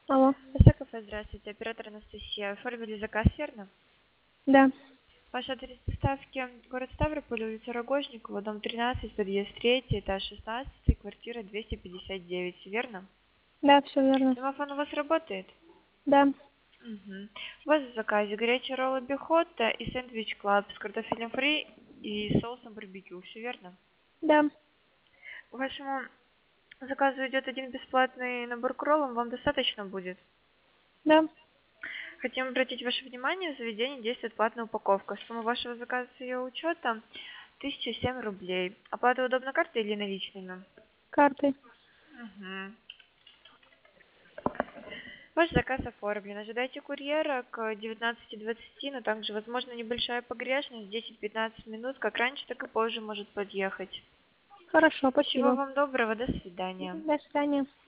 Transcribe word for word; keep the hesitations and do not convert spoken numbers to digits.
Алло. Кафе, здравствуйте, оператор Анастасия. Оформили заказ, верно? Да. Ваш адрес доставки город Ставрополь, улица Рогожникова, дом тринадцать, подъезд три, этаж шестнадцать, квартира двести пятьдесят девять, верно? Да, все верно. Домофон у вас работает? Да. Угу. У вас в заказе горячие роллы Бихотта и сэндвич Клаб с картофелем фри и соусом барбекю, все верно? Да. К вашему заказу идет один бесплатный набор к роллам, вам достаточно будет? Да. Хотим обратить ваше внимание, в заведении действует платная упаковка. Сумма вашего заказа с ее учетом тысяча семь рублей. Оплата удобно картой или наличными? Картой. Угу. Ваш заказ оформлен. Ожидайте курьера к девятнадцати двадцати, но также возможна небольшая погрешность, десять-пятнадцать минут, как раньше, так и позже может подъехать. Хорошо, Всего спасибо. вам доброго, до свидания. До свидания.